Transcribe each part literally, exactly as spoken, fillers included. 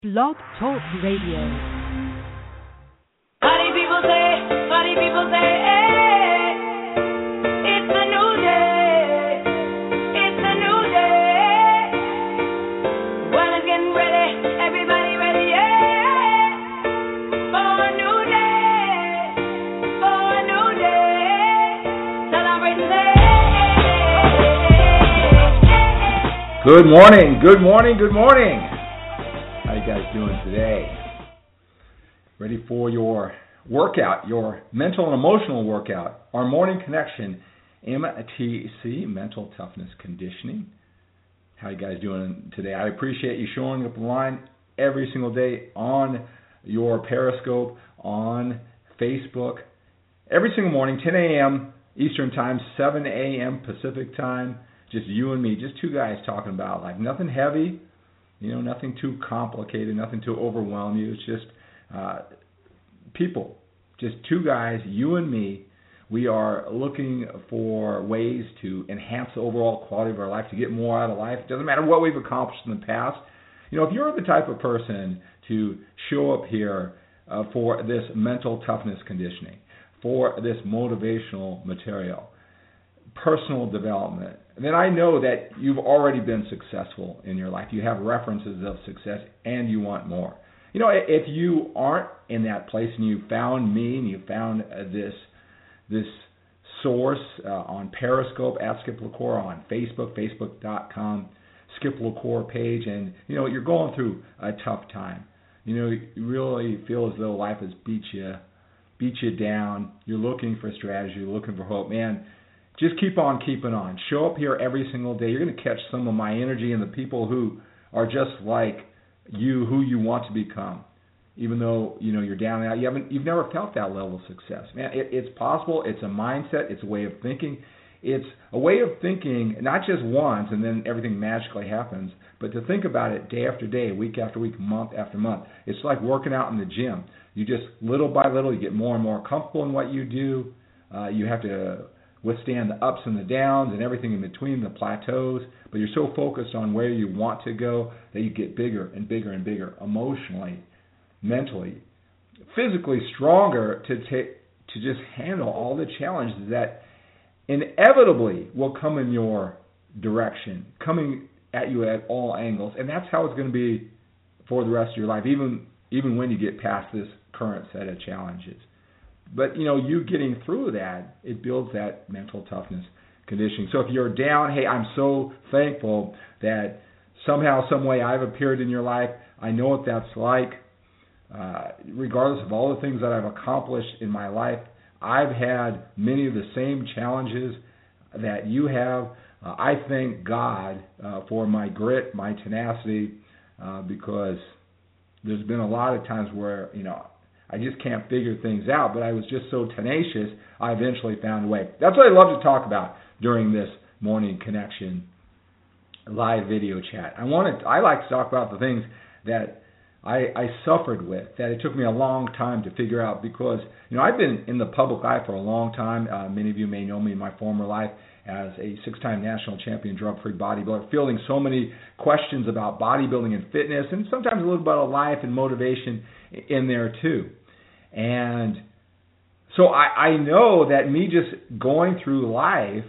Blog Talk Radio. Funny people say, funny people say, hey, it's a new day, it's a new day. Well, it's getting ready, everybody ready, yeah, for a new day, for a new day. Celebrate today. Good morning, good morning, good morning. How you guys doing today? Ready for your workout, your mental and emotional workout, our morning connection, M T C, Mental Toughness Conditioning. How you guys doing today? I appreciate you showing up online every single day on your Periscope, on Facebook, every single morning, ten a.m. Eastern Time, seven a.m. Pacific Time, just you and me, just two guys talking about life. Nothing heavy, you know, nothing too complicated, nothing to overwhelm you. It's just uh, people, just two guys, you and me. We are looking for ways to enhance the overall quality of our life, to get more out of life. It doesn't matter what we've accomplished in the past. You know, if you're the type of person to show up here uh, for this mental toughness conditioning, for this motivational material, personal development, then I know that you've already been successful in your life. You have references of success and you want more. You know, if you aren't in that place and you found me and you found uh, this this source uh, on Periscope at Skip LaCour, on Facebook, facebook dot com, Skip LaCour page, and, you know, you're going through a tough time. You know, you really feel as though life has beat you, beat you down. You're looking for strategy, you're looking for hope. Man, just keep on keeping on. Show up here every single day. You're going to catch some of my energy and the people who are just like you, who you want to become. Even though, you know, you're down and out, you haven't, you've never felt that level of success. Man, it, it's possible. It's a mindset. It's a way of thinking. It's a way of thinking, not just once and then everything magically happens, but to think about it day after day, week after week, month after month. It's like working out in the gym. You just, little by little, you get more and more comfortable in what you do. Uh, you have to withstand the ups and the downs and everything in between, the plateaus, but you're so focused on where you want to go that you get bigger and bigger and bigger emotionally, mentally, physically stronger to take to just handle all the challenges that inevitably will come in your direction, coming at you at all angles, and that's how it's going to be for the rest of your life, even even when you get past this current set of challenges. But, you know, you getting through that, it builds that mental toughness conditioning. So if you're down, hey, I'm so thankful that somehow, some way I've appeared in your life. I know what that's like. Uh, regardless of all the things that I've accomplished in my life, I've had many of the same challenges that you have. Uh, I thank God uh, for my grit, my tenacity, uh, because there's been a lot of times where, you know, I just can't figure things out, but I was just so tenacious, I eventually found a way. That's what I love to talk about during this morning connection live video chat. I want to, I like to talk about the things that I, I suffered with, that it took me a long time to figure out, because, you know, I've been in the public eye for a long time. Uh, many of you may know me in my former life as a six-time national champion drug-free bodybuilder, fielding so many questions about bodybuilding and fitness, and sometimes a little bit of life and motivation in there too. And so I, I know that me just going through life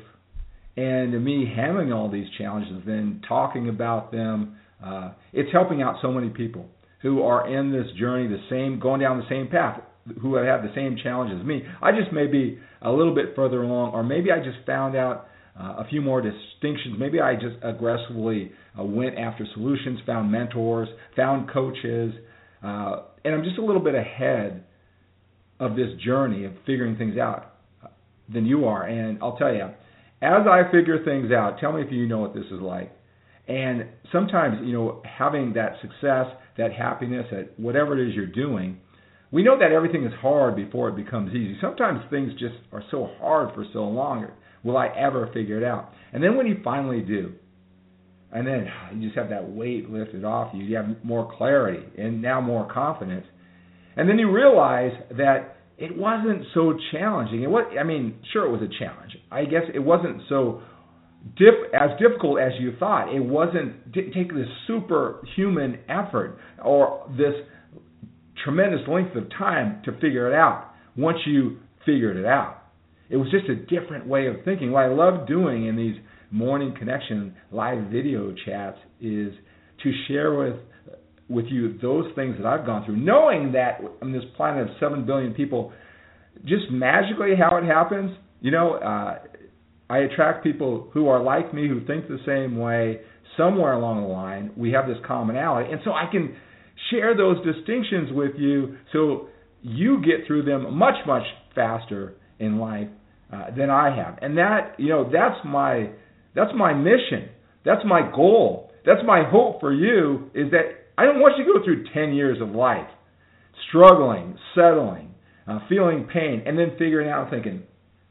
and me handling all these challenges and talking about them, uh, it's helping out so many people who are in this journey, the same, going down the same path, who have had the same challenges as me. I just may be a little bit further along, or maybe I just found out uh, a few more distinctions. Maybe I just aggressively uh, went after solutions, found mentors, found coaches, uh, and I'm just a little bit ahead of this journey of figuring things out than you are. And I'll tell you, as I figure things out, tell me if you know what this is like. And sometimes, you know, having that success, that happiness at whatever it is you're doing, we know that everything is hard before it becomes easy. Sometimes things just are so hard for so long. Will I ever figure it out? And then when you finally do, and then you just have that weight lifted off you, you have more clarity and now more confidence. And then you realize that it wasn't so challenging. It was, I mean, sure, it was a challenge. I guess it wasn't so dip, as difficult as you thought. It wasn't didn't take this superhuman effort or this tremendous length of time to figure it out once you figured it out. It was just a different way of thinking. What I love doing in these Morning Connection live video chats is to share with with you those things that I've gone through, knowing that on this planet of seven billion people, just magically how it happens, you know, uh, I attract people who are like me, who think the same way. Somewhere along the line, we have this commonality. And so I can share those distinctions with you so you get through them much, much faster in life uh, than I have. And that, you know, that's my that's my mission. That's my goal. That's my hope for you, is that I don't want you to go through ten years of life struggling, settling, uh, feeling pain, and then figuring out and thinking,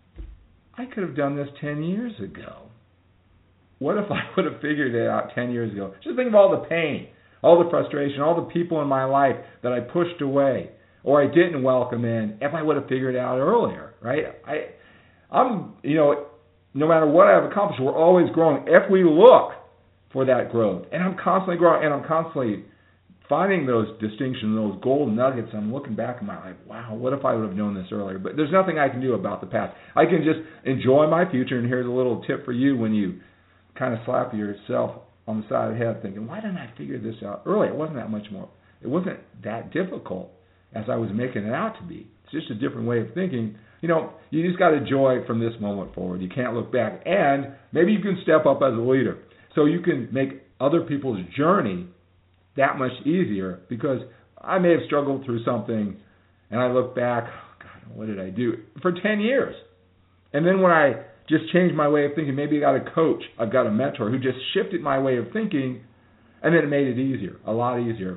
I could have done this ten years ago. What if I would have figured it out ten years ago? Just think of all the pain, all the frustration, all the people in my life that I pushed away or I didn't welcome in, if I would have figured it out earlier, right? I, I'm, you know, no matter what I've accomplished, we're always growing if we look for that growth. And I'm constantly growing, and I'm constantly finding those distinctions, those gold nuggets. I'm looking back in my life, wow, what if I would have known this earlier? But there's nothing I can do about the past. I can just enjoy my future, and here's a little tip for you when you kind of slap yourself on the side of the head thinking, why didn't I figure this out earlier? It wasn't that much more. It wasn't that difficult as I was making it out to be. It's just a different way of thinking. You know, you just got to enjoy from this moment forward. You can't look back. And maybe you can step up as a leader so you can make other people's journey that much easier, because I may have struggled through something and I look back, oh God, what did I do? For ten years. And then when I just changed my way of thinking, maybe I got a coach, I've got a mentor who just shifted my way of thinking, and then it made it easier, a lot easier.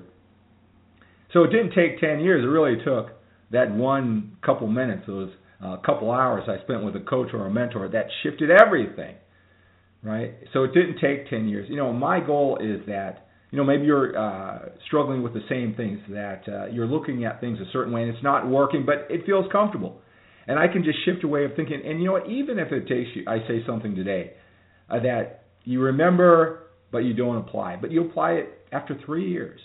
So it didn't take ten years. It really took that one couple minutes, those uh, couple hours I spent with a coach or a mentor that shifted everything, right? So it didn't take ten years. You know, my goal is that, you know, maybe you're uh, struggling with the same things, that uh, you're looking at things a certain way and it's not working, but it feels comfortable. And I can just shift your way of thinking. And you know what, even if it takes you, I say something today uh, that you remember but you don't apply, but you apply it after three years.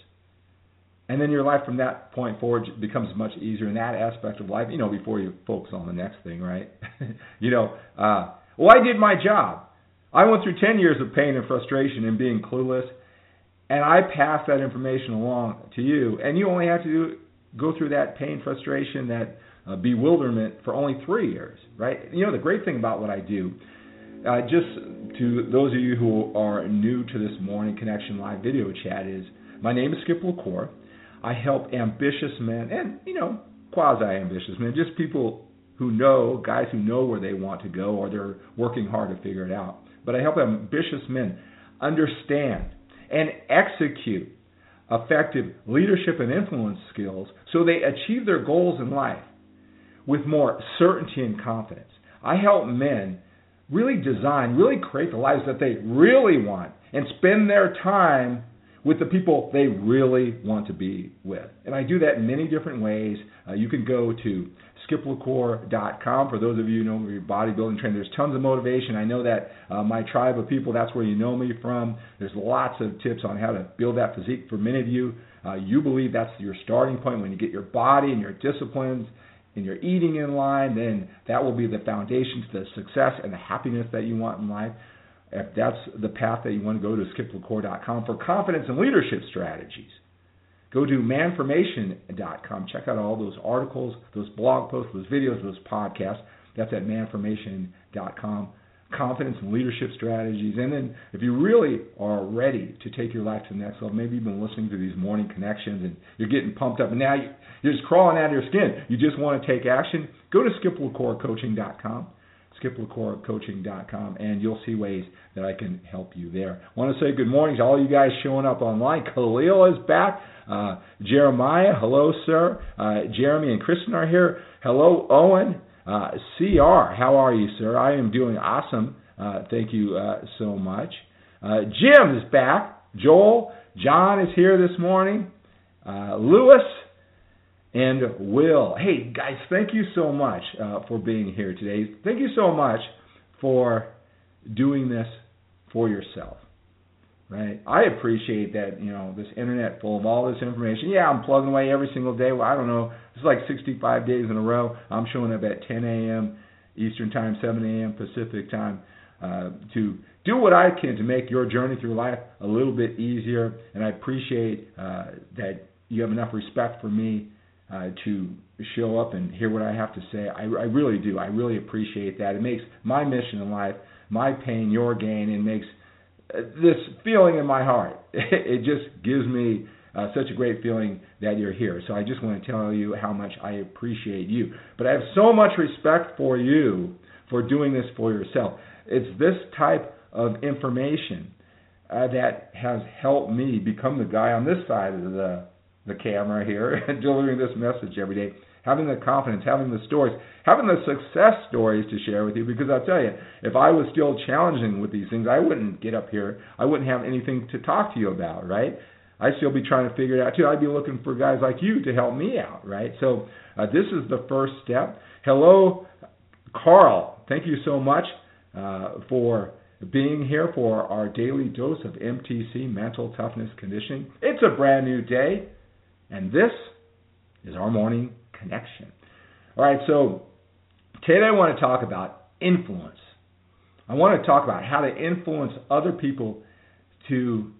And then your life from that point forward becomes much easier in that aspect of life, you know, before you focus on the next thing, right? you know, uh, well, I did my job. I went through ten years of pain and frustration and being clueless, and I passed that information along to you, and you only have to do, go through that pain, frustration, that uh, bewilderment for only three years, right? You know, the great thing about what I do, uh, just to those of you who are new to this Morning Connection live video chat, is my name is Skip LaCour. I help ambitious men and, you know, quasi-ambitious men, just people who know, guys who know where they want to go, or they're working hard to figure it out. But I help ambitious men understand and execute effective leadership and influence skills so they achieve their goals in life with more certainty and confidence. I help men really design, really create the lives that they really want and spend their time with the people they really want to be with. And I do that in many different ways. Uh, you can go to skip lacour dot com. For those of you who know your bodybuilding training, there's tons of motivation. I know that uh, my tribe of people, that's where you know me from. There's lots of tips on how to build that physique. For many of you, uh, you believe that's your starting point. When you get your body and your disciplines and your eating in line, then that will be the foundation to the success and the happiness that you want in life. If that's the path that you want to go to, skip lacour dot com. For confidence and leadership strategies, go to man formation dot com. Check out all those articles, those blog posts, those videos, those podcasts. That's at man formation dot com. Confidence and leadership strategies. And then if you really are ready to take your life to the next level, maybe you've been listening to these morning connections and you're getting pumped up and now you're just crawling out of your skin. You just want to take action. Go to skip lacour coaching dot com. skip lacour coaching dot com, and you'll see ways that I can help you there. I want to say good morning to all you guys showing up online. Khalil is back. Uh, Jeremiah, hello, sir. Uh, Jeremy and Kristen are here. Hello, Owen. Uh, C R, how are you, sir? I am doing awesome. Uh, thank you uh, so much. Uh, Jim is back. Joel, John is here this morning. Uh, Lewis, and Will. Hey, guys, thank you so much uh, for being here today. Thank you so much for doing this for yourself. Right? I appreciate that, you know, this internet full of all this information. Yeah, I'm plugging away every single day. Well, I don't know. It's like sixty-five days in a row. I'm showing up at ten a.m. Eastern Time, seven a.m. Pacific Time uh, to do what I can to make your journey through life a little bit easier. And I appreciate uh, that you have enough respect for me uh, to show up and hear what I have to say. I, I really do. I really appreciate that. It makes my mission in life, my pain, your gain, and makes this feeling in my heart. It just gives me uh, such a great feeling that you're here. So I just want to tell you how much I appreciate you. But I have so much respect for you for doing this for yourself. It's this type of information uh, that has helped me become the guy on this side of the, the camera here delivering this message every day. Having the confidence, having the stories, having the success stories to share with you, because I'll tell you, if I was still challenging with these things, I wouldn't get up here. I wouldn't have anything to talk to you about, right? I'd still be trying to figure it out, too. I'd be looking for guys like you to help me out, right? So uh, this is the first step. Hello, Carl. Thank you so much uh, for being here for our daily dose of M T C, Mental Toughness Conditioning. It's a brand new day, and this is our morning connection. All right, so today I want to talk about influence. I want to talk about how to influence other people to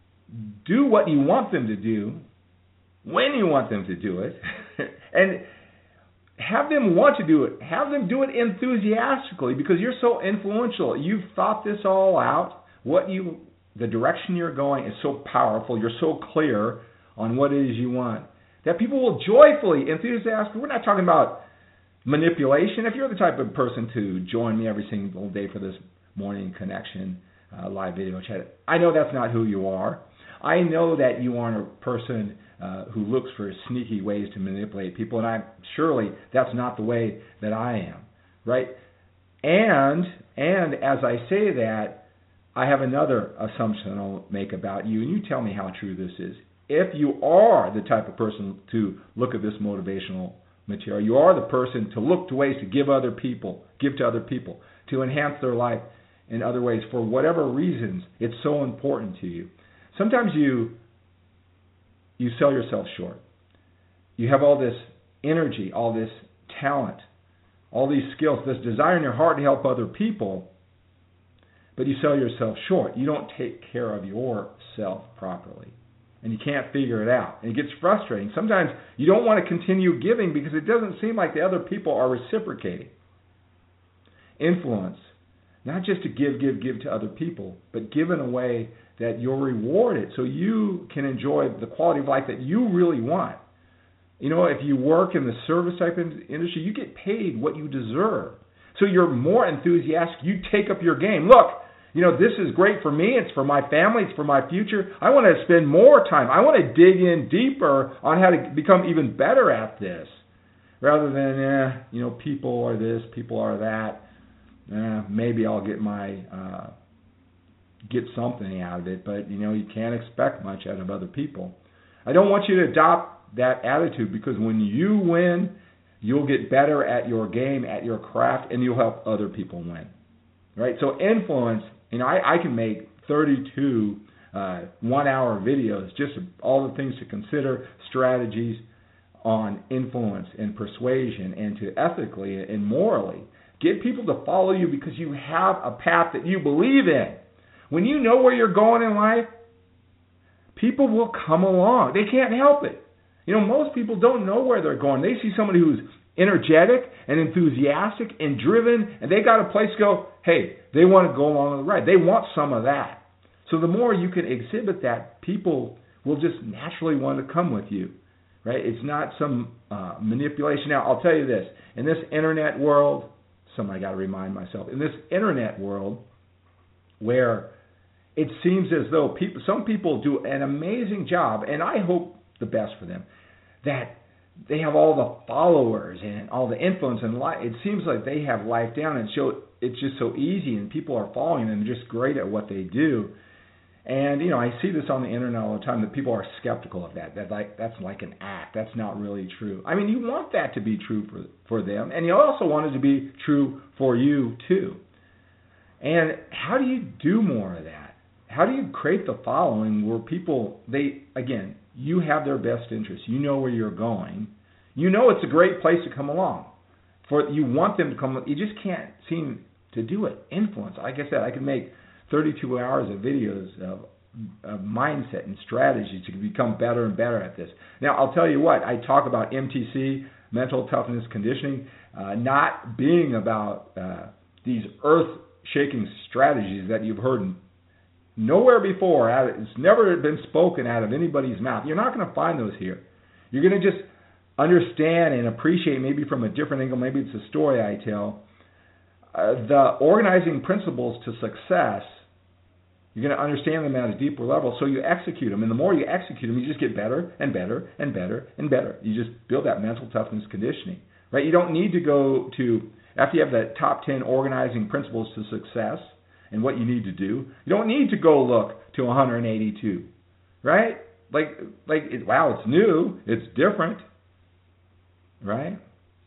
do what you want them to do, when you want them to do it, and have them want to do it. Have them do it enthusiastically because you're so influential. You've thought this all out. What you, the direction you're going is so powerful. You're so clear on what it is you want that people will joyfully, enthusiastically. We're not talking about manipulation. If you're the type of person to join me every single day for this morning connection uh, live video chat, I know that's not who you are. I know that you aren't a person uh, who looks for sneaky ways to manipulate people, and I surely that's not the way that I am, right? And and as I say that, I have another assumption I'll make about you, and you tell me how true this is. If you are the type of person to look at this motivational material, you are the person to look to ways to give other people, give to other people, to enhance their life in other ways for whatever reasons it's so important to you. Sometimes you you sell yourself short. You have all this energy, all this talent, all these skills, this desire in your heart to help other people, but you sell yourself short. You don't take care of yourself properly. And you can't figure it out. And it gets frustrating. Sometimes you don't want to continue giving because it doesn't seem like the other people are reciprocating. Influence, not just to give, give, give to other people, but give in a way that you're rewarded so you can enjoy the quality of life that you really want. You know, if you work in the service type industry, you get paid what you deserve. So you're more enthusiastic. You take up your game. Look, you know, this is great for me. It's for my family. It's for my future. I want to spend more time. I want to dig in deeper on how to become even better at this rather than, eh, you know, people are this, people are that. Eh, maybe I'll get my, uh, get something out of it, but, you know, you can't expect much out of other people. I don't want you to adopt that attitude because when you win, you'll get better at your game, at your craft, and you'll help other people win. Right? So influence, you know, I, I can make thirty-two uh, one-hour videos, just all the things to consider, strategies on influence and persuasion and to ethically and morally get people to follow you because you have a path that you believe in. When you know where you're going in life, people will come along. They can't help it. You know, most people don't know where they're going. They see somebody who's energetic and enthusiastic and driven, and they got a place to go, hey, they want to go along with the ride. They want some of that. So the more you can exhibit that, people will just naturally want to come with you, right? It's not some uh, manipulation. Now, I'll tell you this. In this internet world, something I got to remind myself, in this internet world where it seems as though people, some people do an amazing job, and I hope the best for them, that they have all the followers and all the influence and life. It seems like they have life down, and so it's just so easy, and people are following them, just great at what they do. And you know, I see this on the internet all the time that people are skeptical of that. That like that's like an act. That's not really true. I mean, you want that to be true for for them, and you also want it to be true for you too. And how do you do more of that? How do you create the following where people, they, again, you have their best interests. You know where you're going. You know it's a great place to come along. For you want them to come. You just can't seem to do it. Influence. Like I said, I could make thirty-two hours of videos of, of mindset and strategies to become better and better at this. Now, I'll tell you what. I talk about M T C, mental toughness conditioning, uh, not being about uh, these earth-shaking strategies that you've heard nowhere before. It's never been spoken out of anybody's mouth. You're not going to find those here. You're going to just understand and appreciate, maybe from a different angle, maybe it's a story I tell, uh, the organizing principles to success. You're going to understand them at a deeper level, so you execute them. And the more you execute them, you just get better and better and better and better. You just build that mental toughness conditioning, right? You don't need to go to, after you have the top ten organizing principles to success and what you need to do, you don't need to go look to one hundred eighty-two, right? Like, like it, wow, it's new, it's different, right?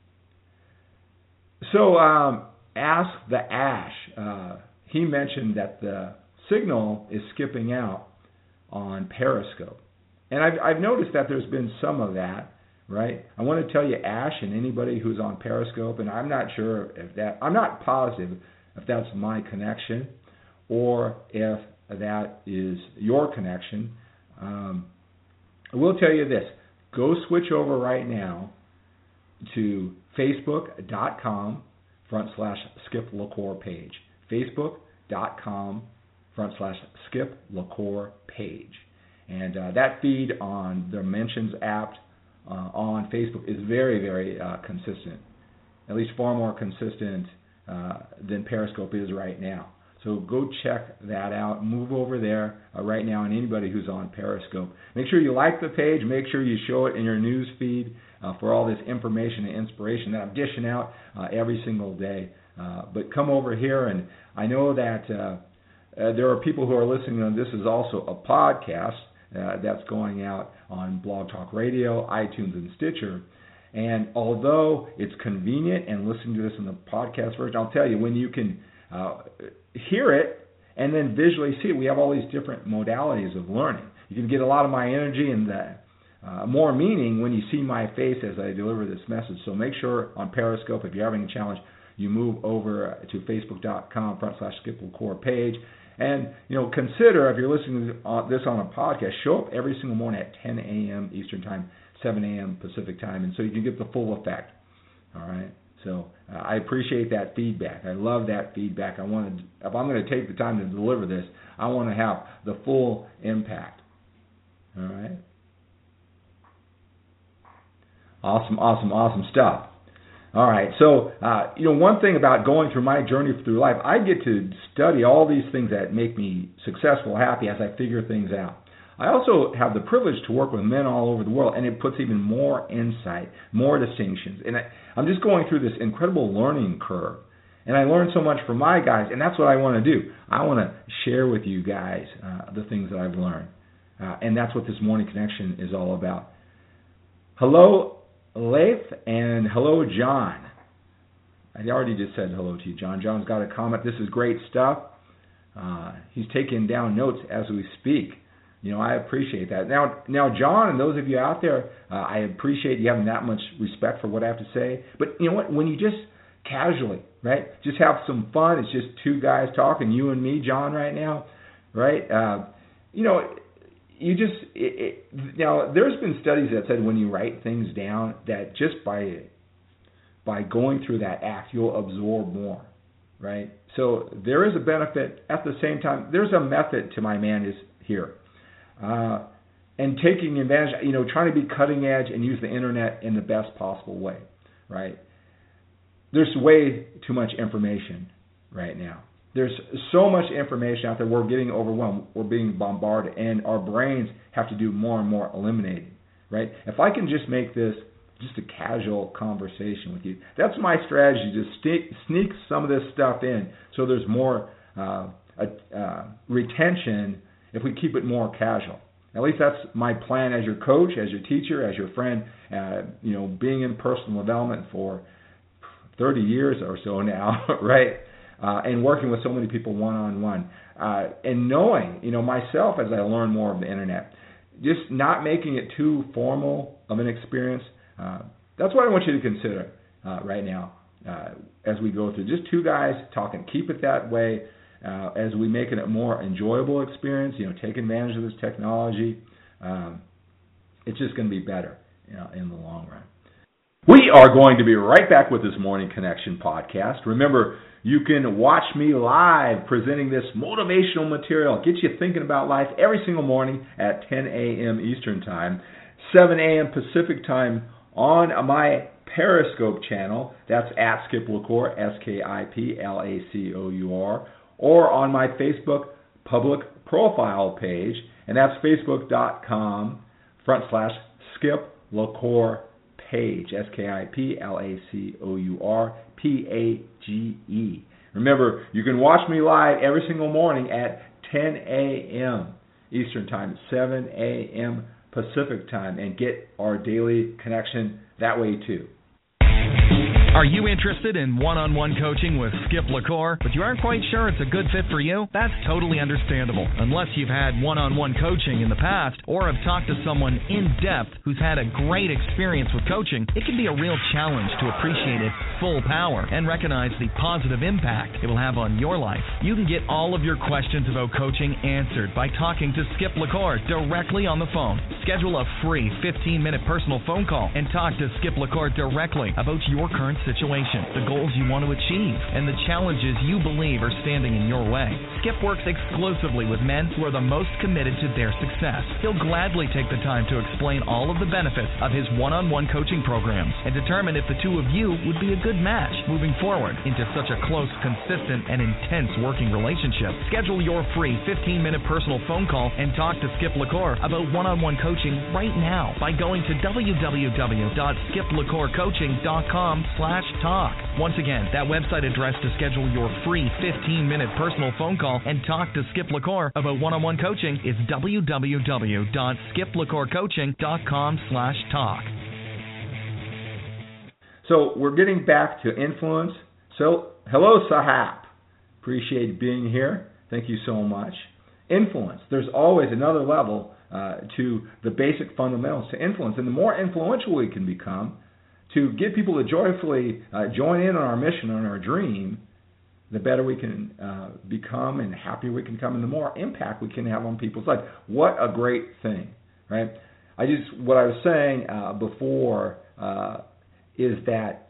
So um, ask the Ash. Uh, he mentioned that the signal is skipping out on Periscope. And I've, I've noticed that there's been some of that, right? I want to tell you, Ash, and anybody who's on Periscope, and I'm not sure if that, I'm not positive if that's my connection or if that is your connection. Um, I will tell you this. Go switch over right now to facebook.com front slash Skip LaCour page. Facebook.com front slash Skip LaCour page. And uh, that feed on the Mentions app uh, on Facebook is very, very uh, consistent. At least far more consistent uh, than Periscope is right now. So go check that out. Move over there uh, right now, and anybody who's on Periscope. Make sure you like the page. Make sure you show it in your news feed uh, for all this information and inspiration that I'm dishing out uh, every single day. Uh, but come over here, and I know that uh, uh, there are people who are listening, and this is also a podcast uh, that's going out on Blog Talk Radio, iTunes, and Stitcher. And although it's convenient and listening to this in the podcast version, I'll tell you, when you can uh, hear it and then visually see it, we have all these different modalities of learning. You can get a lot of my energy and the, uh, more meaning when you see my face as I deliver this message. So make sure on Periscope, if you're having a challenge, you move over to facebook.com front slash Skip LaCour page. And, you know, consider, if you're listening to this on a podcast, show up every single morning at ten a.m. Eastern Time, seven a.m. Pacific Time, and so you can get the full effect. All right? So uh, I appreciate that feedback. I love that feedback. I want to, if I'm going to take the time to deliver this, I want to have the full impact. All right? Awesome, awesome, awesome stuff. All right, so, uh, you know, one thing about going through my journey through life, I get to study all these things that make me successful, happy as I figure things out. I also have the privilege to work with men all over the world, and it puts even more insight, more distinctions. And I, I'm just going through this incredible learning curve, and I learn so much from my guys, and that's what I want to do. I want to share with you guys uh, the things that I've learned, uh, and that's what this Morning Connection is all about. Hello, Leif, and hello, John. I already just said hello to you, John. John's got a comment. This is great stuff. Uh, he's taking down notes as we speak. You know, I appreciate that. Now, now, John, and those of you out there, uh, I appreciate you having that much respect for what I have to say. But you know what? When you just casually, right, just have some fun. It's just two guys talking, you and me, John, right now, right? Uh, you know, you just it, it, now. There's been studies that said when you write things down, that just by by going through that act, you'll absorb more, right? So there is a benefit. At the same time, there's a method to my madness here. Uh, and taking advantage, you know, trying to be cutting edge and use the internet in the best possible way, right? There's way too much information right now. There's so much information out there. We're getting overwhelmed. We're being bombarded, and our brains have to do more and more eliminating, right? If I can just make this just a casual conversation with you, that's my strategy, to sneak, sneak some of this stuff in so there's more uh, uh, retention if we keep it more casual. At least that's my plan as your coach, as your teacher, as your friend, uh, you know, being in personal development for thirty years or so now, right? uh, and working with so many people one-on-one. Uh, and knowing, you know, myself as I learn more of the internet, just not making it too formal of an experience. Uh, that's what I want you to consider uh, right now uh, as we go through. Just two guys talking. Keep it that way uh, as we make it a more enjoyable experience. You know, take advantage of this technology. Um, it's just going to be better, you know, in the long run. We are going to be right back with this Morning Connection podcast. Remember, you can watch me live presenting this motivational material, get you thinking about life every single morning at ten a.m. Eastern Time, seven a.m. Pacific Time on my Periscope channel. That's at Skip LaCour, S K I P L A C O U R, or on my Facebook public profile page, and that's facebook.com front slash Skip LaCour page, S K I P L A C O U R P A G E. Remember, you can watch me live every single morning at ten a.m. Eastern Time, seven a.m. Pacific Time, and get our daily connection that way too. Are you interested in one-on-one coaching with Skip LaCour, but you aren't quite sure it's a good fit for you? That's totally understandable. Unless you've had one-on-one coaching in the past or have talked to someone in-depth who's had a great experience with coaching, it can be a real challenge to appreciate its full power and recognize the positive impact it will have on your life. You can get all of your questions about coaching answered by talking to Skip LaCour directly on the phone. Schedule a free fifteen-minute personal phone call and talk to Skip LaCour directly about your current situation, the goals you want to achieve, and the challenges you believe are standing in your way. Skip works exclusively with men who are the most committed to their success. He'll gladly take the time to explain all of the benefits of his one-on-one coaching programs and determine if the two of you would be a good match moving forward into such a close, consistent, and intense working relationship. Schedule your free fifteen-minute personal phone call and talk to Skip LaCour about one-on-one coaching right now by going to w w w dot skip lacour coaching dot com slash talk. Once again, that website address to schedule your free fifteen-minute personal phone call and talk to Skip LaCour about one-on-one coaching is w w w dot skip lacour coaching dot com slash talk. So we're getting back to influence. So, hello, Sahab. Appreciate being here. Thank you so much. Influence. There's always another level uh, to the basic fundamentals to influence. And the more influential we can become, to get people to joyfully uh, join in on our mission, on our dream, the better we can uh, become and happier we can become, and the more impact we can have on people's lives. What a great thing, right? I just, what I was saying uh, before uh, is that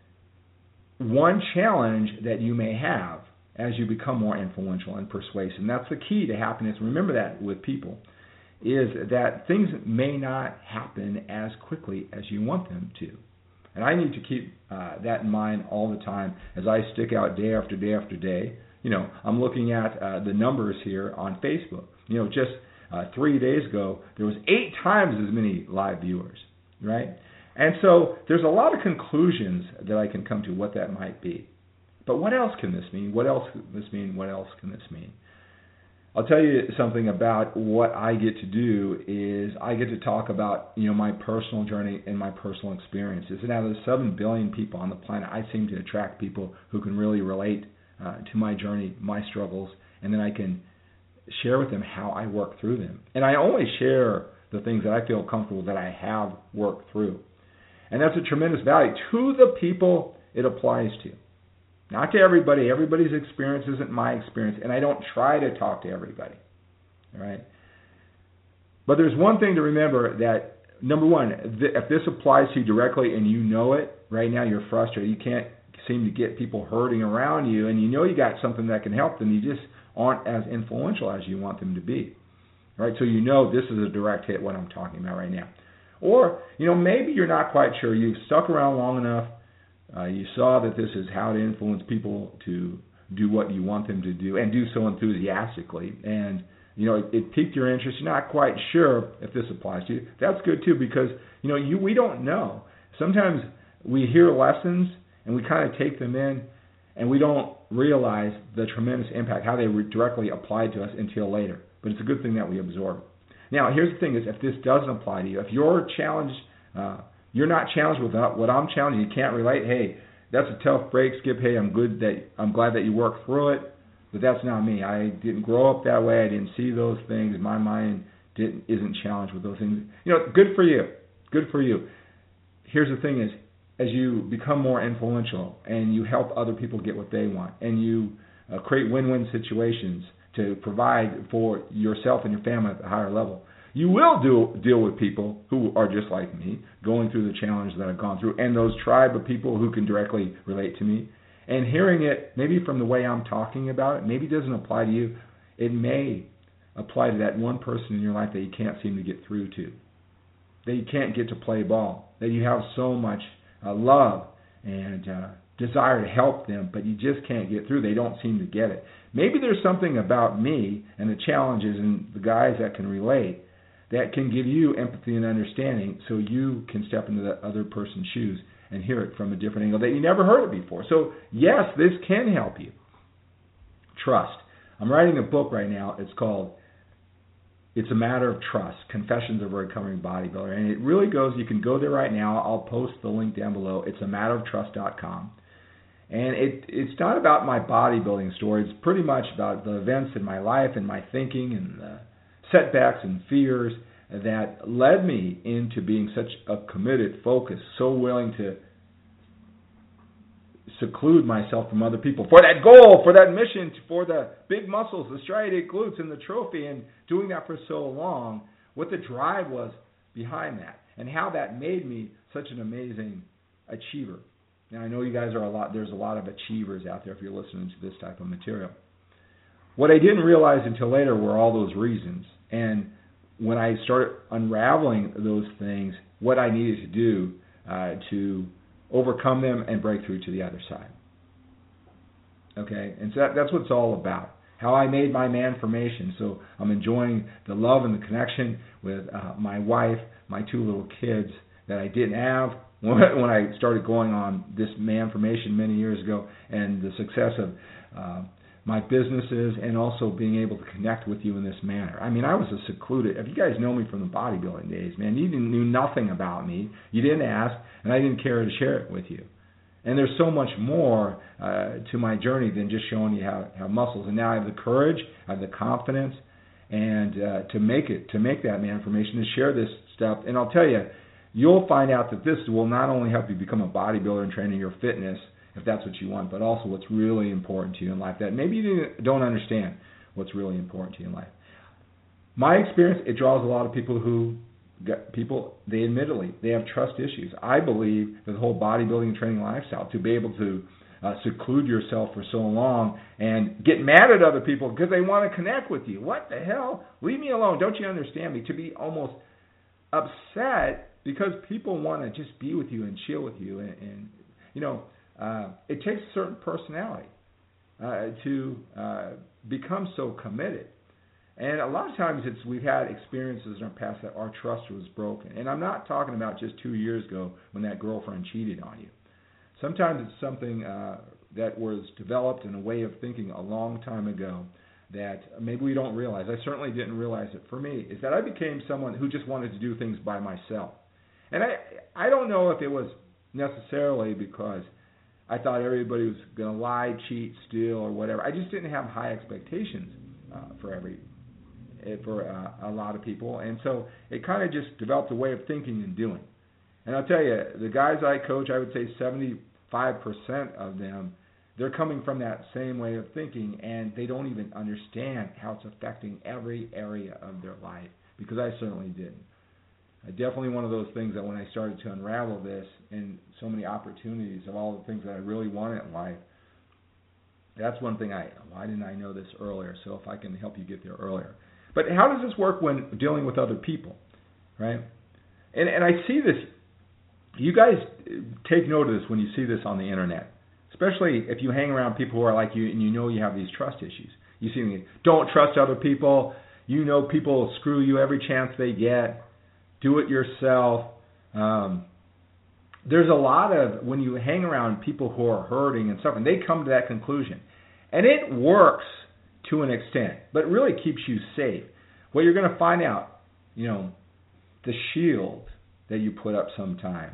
one challenge that you may have as you become more influential and persuasive, and that's the key to happiness, remember that with people, is that things may not happen as quickly as you want them to. And I need to keep uh, that in mind all the time as I stick out day after day after day. You know, I'm looking at uh, the numbers here on Facebook. You know, just uh, three days ago, there was eight times as many live viewers, right? And so there's a lot of conclusions that I can come to what that might be. But what else can this mean? What else can this mean? What else can this mean? I'll tell you something about what I get to do is I get to talk about, you know, my personal journey and my personal experiences. And out of the seven billion people on the planet, I seem to attract people who can really relate uh, to my journey, my struggles, and then I can share with them how I work through them. And I only share the things that I feel comfortable that I have worked through. And that's a tremendous value to the people it applies to. Not to everybody. Everybody's experience isn't my experience, and I don't try to talk to everybody. All right? But there's one thing to remember that, number one, th- if this applies to you directly and you know it, right now you're frustrated, you can't seem to get people hurting around you, and you know you got something that can help them, you just aren't as influential as you want them to be. All right? So you know this is a direct hit, what I'm talking about right now. Or, you know, maybe you're not quite sure. You've stuck around long enough. Uh, you saw that this is how to influence people to do what you want them to do and do so enthusiastically. And, you know, it, it piqued your interest. You're not quite sure if this applies to you. That's good, too, because, you know, you we don't know. Sometimes we hear lessons and we kind of take them in and we don't realize the tremendous impact, how they re- directly apply to us until later. But it's a good thing that we absorb. Now, here's the thing is if this doesn't apply to you, if you're challenged, uh, you're not challenged with what I'm challenging, you can't relate, hey, that's a tough break, Skip. Hey, I'm good that I'm glad that you worked through it, but that's not me. I didn't grow up that way. I didn't see those things. My mind didn't isn't challenged with those things. You know, good for you. Good for you. Here's the thing: is as you become more influential and you help other people get what they want, and you uh, create win-win situations to provide for yourself and your family at a higher level, you will do, deal with people who are just like me, going through the challenges that I've gone through, and those tribe of people who can directly relate to me. And hearing it, maybe from the way I'm talking about it, maybe it doesn't apply to you. It may apply to that one person in your life that you can't seem to get through to, that you can't get to play ball, that you have so much uh, love and uh, desire to help them, but you just can't get through. They don't seem to get it. Maybe there's something about me and the challenges and the guys that can relate that can give you empathy and understanding so you can step into that other person's shoes and hear it from a different angle that you never heard it before. So, yes, this can help you. Trust. I'm writing a book right now. It's called It's a Matter of Trust, Confessions of a Recovering Bodybuilder. And it really goes, you can go there right now. I'll post the link down below. It's a matter of trust dot com. And it, it's not about my bodybuilding story. It's pretty much about the events in my life and my thinking and the setbacks and fears that led me into being such a committed, focused, so willing to seclude myself from other people for that goal, for that mission, for the big muscles, the striated glutes, and the trophy, and doing that for so long, what the drive was behind that, and how that made me such an amazing achiever. Now, I know you guys are a lot, there's a lot of achievers out there if you're listening to this type of material. What I didn't realize until later were all those reasons. And when I started unraveling those things, what I needed to do uh, to overcome them and break through to the other side. Okay? And so that, that's what it's all about. How I made my man formation. So I'm enjoying the love and the connection with uh, my wife, my two little kids that I didn't have when I started going on this man formation many years ago, and the success of uh, my businesses, and also being able to connect with you in this manner. I mean, I was a secluded, if you guys know me from the bodybuilding days, man, you didn't, knew nothing about me. You didn't ask, and I didn't care to share it with you. And there's so much more uh, to my journey than just showing you how, how muscles. And now I have the courage, I have the confidence, and uh, to make it, to make that man formation, to share this stuff. And I'll tell you, you'll find out that this will not only help you become a bodybuilder and train in your fitness, if that's what you want, but also what's really important to you in life that maybe you don't understand what's really important to you in life. My experience, it draws a lot of people who, get people, they admittedly, they have trust issues. I believe that the whole bodybuilding and training lifestyle, to be able to uh, seclude yourself for so long and get mad at other people because they want to connect with you. What the hell? Leave me alone. Don't you understand me? To be almost upset because people want to just be with you and chill with you and, and you know, Uh, it takes a certain personality uh, to uh, become so committed. And a lot of times it's we've had experiences in our past that our trust was broken. And I'm not talking about just two years ago when that girlfriend cheated on you. Sometimes it's something uh, that was developed in a way of thinking a long time ago that maybe we don't realize. I certainly didn't realize it. For me, is that I became someone who just wanted to do things by myself. And I I don't know if it was necessarily because I thought everybody was going to lie, cheat, steal, or whatever. I just didn't have high expectations uh, for every for uh, a lot of people, and so it kind of just developed a way of thinking and doing. And I'll tell you, the guys I coach, I would say seventy-five percent of them, they're coming from that same way of thinking, and they don't even understand how it's affecting every area of their life, because I certainly didn't. Uh, definitely one of those things that when I started to unravel this and so many opportunities of all the things that I really wanted in life, that's one thing I, why didn't I know this earlier? So if I can help you get there earlier. But how does this work when dealing with other people, right? And and I see this, you guys take note of this when you see this on the internet, especially if you hang around people who are like you and you know you have these trust issues. You see them, don't trust other people, you know people will screw you every chance they get. Do it yourself. Um, there's a lot of, when you hang around people who are hurting and suffering, they come to that conclusion. And it works to an extent, but really keeps you safe. What you're going to find out, you know, the shield that you put up sometimes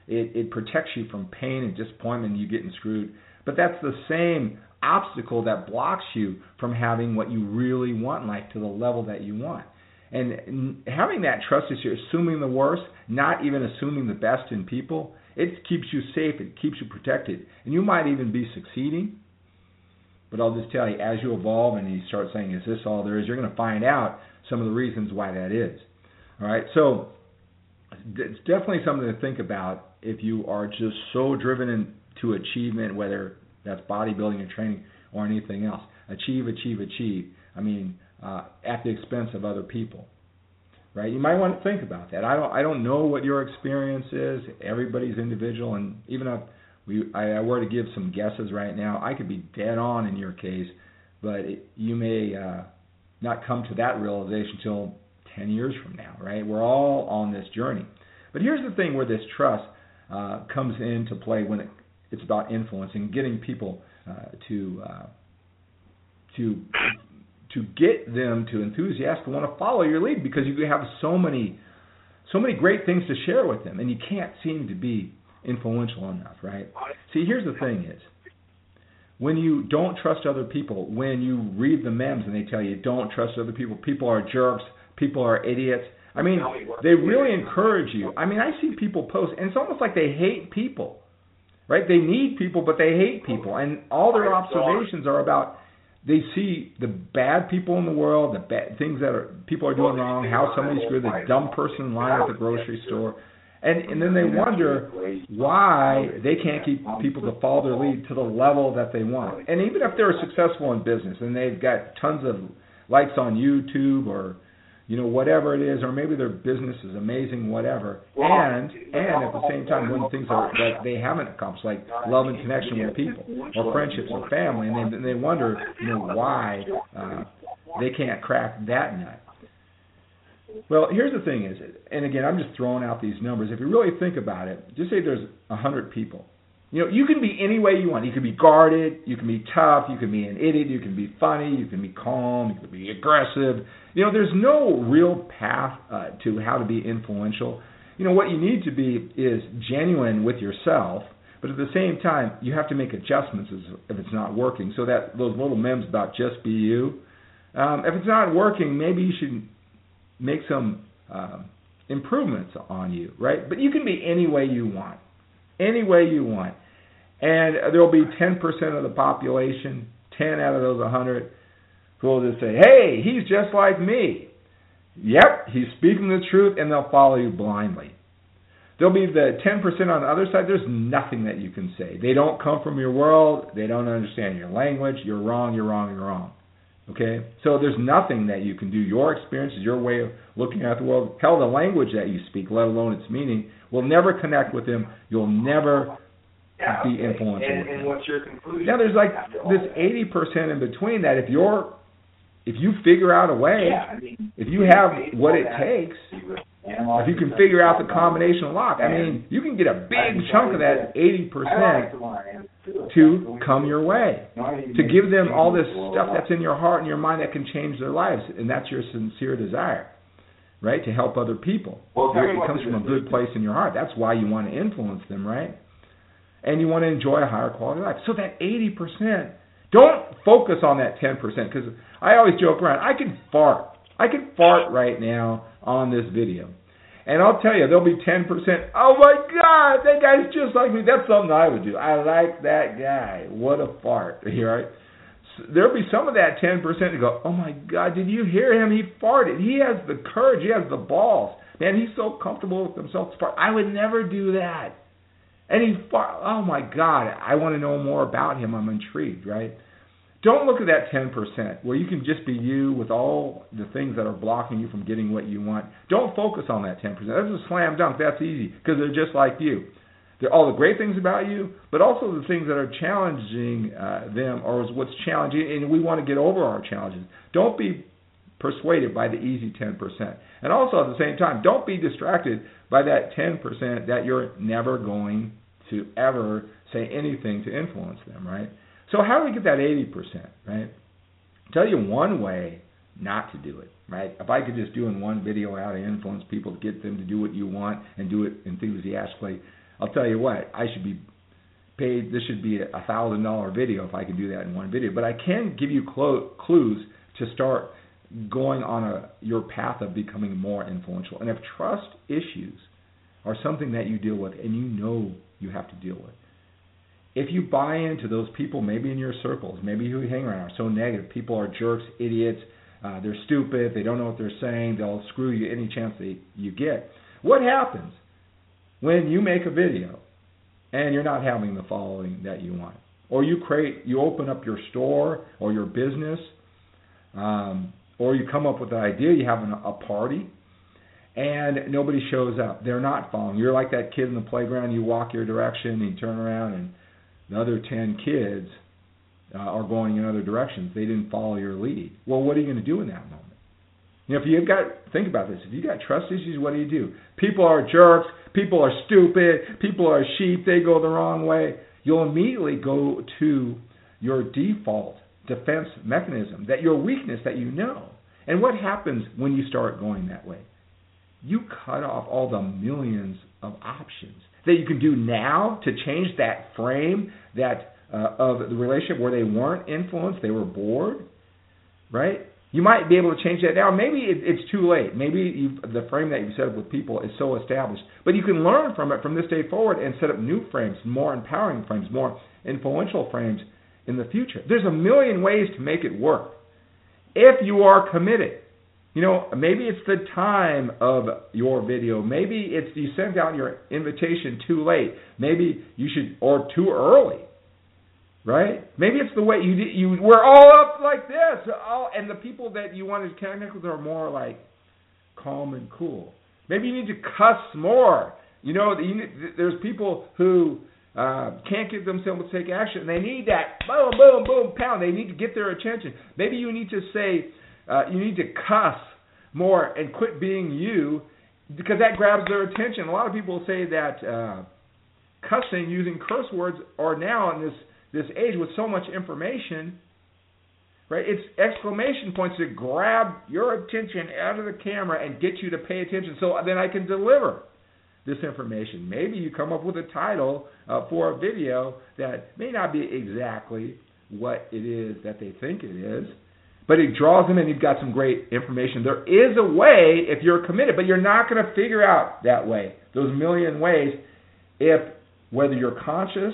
It, it protects you from pain and disappointment and you getting screwed. But that's the same obstacle that blocks you from having what you really want in life to the level that you want. And having that trust is you're assuming the worst, not even assuming the best in people. It keeps you safe. It keeps you protected. And you might even be succeeding. But I'll just tell you, as you evolve and you start saying, is this all there is, you're going to find out some of the reasons why that is. All right? So it's definitely something to think about if you are just so driven into achievement, whether that's bodybuilding and training or anything else. Achieve, achieve, achieve. I mean, uh, at the expense of other people. Right? You might want to think about that. I don't I don't know what your experience is. Everybody's individual, and even if we I, I were to give some guesses right now, I could be dead on in your case, but it, you may uh, not come to that realization until ten years from now, right? We're all on this journey. But here's the thing where this trust uh, comes into play when it, it's about influencing, getting people uh, to uh, to to get them to enthusiastically want to follow your lead, because you have so many so many great things to share with them, and you can't seem to be influential enough, right? See, here's the thing is, when you don't trust other people, when you read the memes and they tell you don't trust other people, people are jerks, people are idiots, I mean, they really encourage you. I mean, I see people post, and it's almost like they hate people, right? They need people, but they hate people, and all their observations are about, they see the bad people in the world, the bad things that are people are doing wrong, how somebody screwed the dumb person in line at the grocery store. And and then they wonder why they can't keep people to follow their lead to the level that they want. And even if they're successful in business and they've got tons of likes on YouTube or, you know, whatever it is, or maybe their business is amazing, whatever, and and at the same time when things are that they haven't accomplished, like love and connection with people, or friendships or family, and they and they wonder, you know, why uh, they can't crack that nut. Well, here's the thing is, and again, I'm just throwing out these numbers. If you really think about it, just say there's a hundred people. You know, you can be any way you want. You can be guarded, you can be tough, you can be an idiot, you can be funny, you can be calm, you can be aggressive. You know, there's no real path uh, to how to be influential. You know, what you need to be is genuine with yourself, but at the same time, you have to make adjustments if it's not working. So that those little memes about just be you, um, if it's not working, maybe you should make some uh, improvements on you, right? But you can be any way you want. Any way you want. And there will be ten percent of the population, ten out of those one hundred, who will just say, hey, he's just like me. Yep, he's speaking the truth, and they'll follow you blindly. There'll be the ten percent on the other side. There's nothing that you can say. They don't come from your world. They don't understand your language. You're wrong, you're wrong, you're wrong. Okay? So there's nothing that you can do. Your experiences, your way of looking at the world, hell, the language that you speak, let alone its meaning, will never connect with them. You'll never yeah, be okay. influenced and, with and them. what's your conclusion? Now there's like this eighty percent in between that if you're, if you figure out a way, yeah, I mean, if you have what it takes, if you can figure out the combination lock, I mean, you can get a big chunk of that eighty percent to come your way, to give them all this stuff that's in your heart and your mind that can change their lives, and that's your sincere desire, right, to help other people. It comes from a good place in your heart. That's why you want to influence them, right? And you want to enjoy a higher quality life. So that eighty percent, don't focus on that ten percent, because I always joke around, I can fart. I can fart right now on this video. And I'll tell you, there'll be ten percent, oh my God, that guy's just like me. That's something I would do. I like that guy. What a fart. Right? So there'll be some of that ten percent to go, oh my God, did you hear him? He farted. He has the courage. He has the balls. Man, he's so comfortable with himself to fart. I would never do that. And he fart. Oh my God, I want to know more about him. I'm intrigued, right? Don't look at that ten percent where you can just be you with all the things that are blocking you from getting what you want. Don't focus on that ten percent. That's a slam dunk. That's easy because they're just like you. They're all the great things about you, but also the things that are challenging uh, them or what's challenging, and we want to get over our challenges. Don't be persuaded by the easy ten percent. And also at the same time, don't be distracted by that ten percent that you're never going to ever say anything to influence them, right? So how do we get that eighty percent, right? I'll tell you one way not to do it, right? If I could just do in one video how to influence people to get them to do what you want and do it enthusiastically, I'll tell you what, I should be paid, this should be a one thousand dollars video if I can do that in one video. But I can give you clo- clues to start going on a your path of becoming more influential. And if trust issues are something that you deal with and you know you have to deal with, if you buy into those people, maybe in your circles, maybe who you hang around are so negative, people are jerks, idiots, uh, they're stupid, they don't know what they're saying, they'll screw you any chance they, you get. What happens when you make a video and you're not having the following that you want? Or you create, you open up your store or your business, um, or you come up with an idea, you have an, a party, and nobody shows up. They're not following. You're like that kid in the playground, you walk your direction, and you turn around, and the other ten kids uh, are going in other directions. They didn't follow your lead. Well, what are you going to do in that moment? You know, if you've got, think about this, if you've got trust issues, what do you do? People are jerks, people are stupid, people are sheep, they go the wrong way. You'll immediately go to your default defense mechanism, that your weakness that you know. And what happens when you start going that way? You cut off all the millions of options that you can do now to change that frame that uh, of the relationship where they weren't influenced, they were bored, right? You might be able to change that now. Maybe it, it's too late. Maybe you've, the frame that you set up with people is so established. But you can learn from it from this day forward and set up new frames, more empowering frames, more influential frames in the future. There's a million ways to make it work if you are committed. You know, maybe it's the time of your video. Maybe it's you sent out your invitation too late. Maybe you should, or too early, right? Maybe it's the way you you we're all up like this, all, and the people that you want to connect with are more like calm and cool. Maybe you need to cuss more. You know, you need, there's people who uh, can't get themselves to take action. They need that boom, boom, boom, pound. They need to get their attention. Maybe you need to say. Uh, you need to cuss more and quit being you, because that grabs their attention. A lot of people say that uh, cussing, using curse words, are now in this, this age with so much information, right? It's exclamation points to grab your attention out of the camera and get you to pay attention so then I can deliver this information. Maybe you come up with a title uh, for a video that may not be exactly what it is that they think it is, but it draws them in. You've got some great information. There is a way if you're committed, but you're not going to figure out that way, those million ways, if whether you're conscious,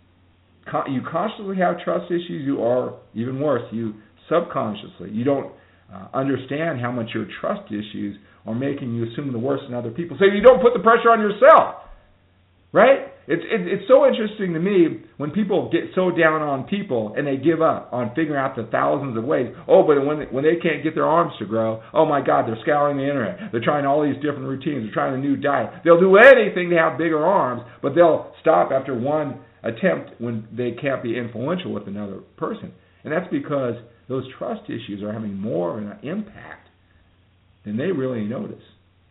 con- you consciously have trust issues, you are, even worse, you subconsciously, you don't uh, understand how much your trust issues are making you assume the worst in other people. So you don't put the pressure on yourself, right? It's, it's it's so interesting to me when people get so down on people and they give up on figuring out the thousands of ways. Oh, but when they, when they can't get their arms to grow, oh my God, they're scouring the internet. They're trying all these different routines. They're trying a new diet. They'll do anything to have bigger arms, but they'll stop after one attempt when they can't be influential with another person. And that's because those trust issues are having more of an impact than they really notice.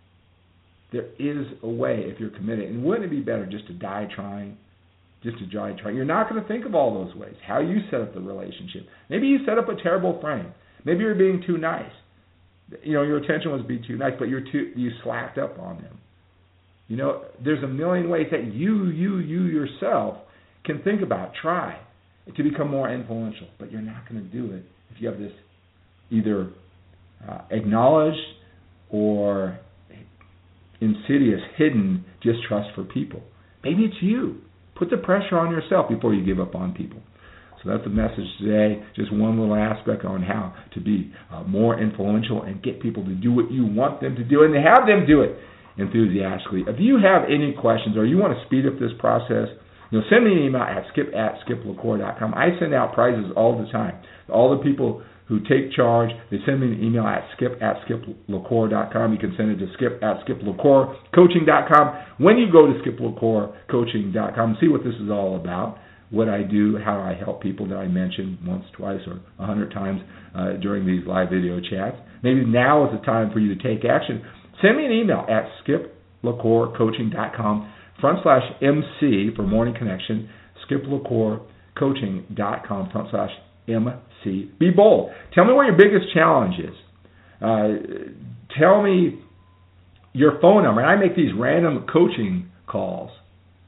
There is a way if you're committed. And wouldn't it be better just to die trying? Just to die trying. You're not going to think of all those ways. How you set up the relationship. Maybe you set up a terrible frame. Maybe you're being too nice. You know, your intention was to be too nice, but you're too you slacked up on them. You know, there's a million ways that you, you, you yourself can think about, try to become more influential. But you're not going to do it if you have this either uh, acknowledged or insidious, hidden distrust for people. Maybe it's you. Put the pressure on yourself before you give up on people. So that's the message today. Just one little aspect on how to be uh, more influential and get people to do what you want them to do and to have them do it enthusiastically. If you have any questions or you want to speed up this process, you know, send me an email at skip at skip lacour dot com. I send out prizes all the time. All the people who take charge, they send me an email at skip at skip lacour dot com. You can send it to skip at skip lacour coaching dot com. When you go to skip lacour coaching dot com, see what this is all about, what I do, how I help people that I mentioned once, twice, or a hundred times uh, during these live video chats. Maybe now is the time for you to take action. Send me an email at skip lacour coaching dot com front slash M C for Morning Connection, skip lacour coaching dot com front slash M C. Be bold. Tell me what your biggest challenge is. Uh, tell me your phone number. And I make these random coaching calls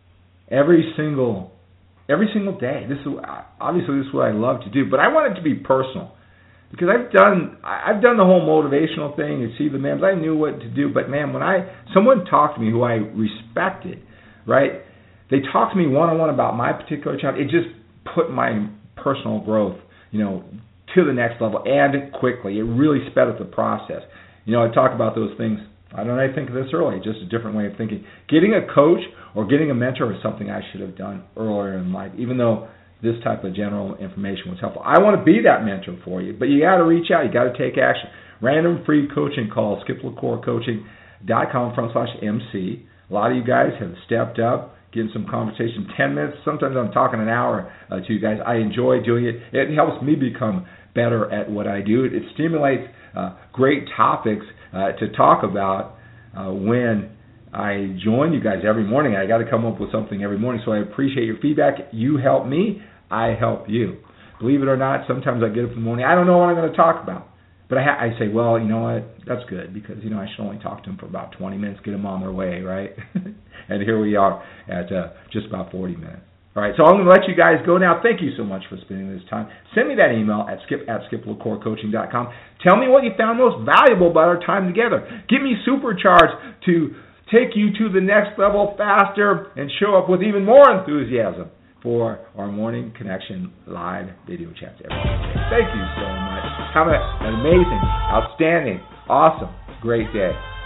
every single every single day. This is obviously this is what I love to do, but I want it to be personal because I've done I've done the whole motivational thing and see the memes. I knew what to do, but man, when I someone talked to me who I respected, right? They talked to me one on one about my particular challenge. It just put my personal growth, you know, to the next level and quickly. It really sped up the process. You know, I talk about those things. I don't know, I think of this early, just a different way of thinking. Getting a coach or getting a mentor is something I should have done earlier in life, even though this type of general information was helpful. I want to be that mentor for you, but you got to reach out. You got to take action. Random free coaching call, skip lacour coaching dot com front slash M C. A lot of you guys have stepped up, getting some conversation, ten minutes. Sometimes I'm talking an hour uh, to you guys. I enjoy doing it. It helps me become better at what I do. It, it stimulates uh, great topics uh, to talk about uh, when I join you guys every morning. I got to come up with something every morning, so I appreciate your feedback. You help me, I help you. Believe it or not, sometimes I get up in the morning, I don't know what I'm going to talk about. But I, ha- I say, well, you know what, that's good because, you know, I should only talk to them for about twenty minutes, get them on their way, right? And here we are at uh, just about forty minutes. All right, so I'm going to let you guys go now. Thank you so much for spending this time. Send me that email at skip at skip lacour coaching dot com. Tell me what you found most valuable about our time together. Get me supercharged to take you to the next level faster and show up with even more enthusiasm for our Morning Connection live video chats every day. Thank you so much. Have an amazing, outstanding, awesome, great day.